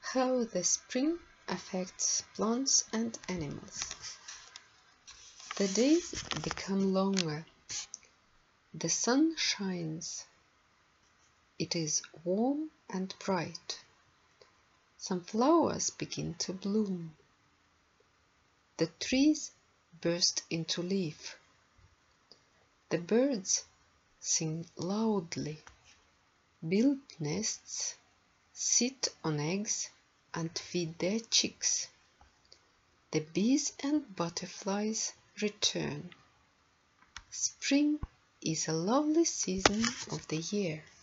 How the spring affects plants and animals. The days become longer. The sun shines. It is warm and bright. Some flowers begin to bloom. The trees burst into leaf. The birds sing loudly, build nests, sit on eggs, and feed their chicks. The bees and butterflies return. Spring is a lovely season of the year.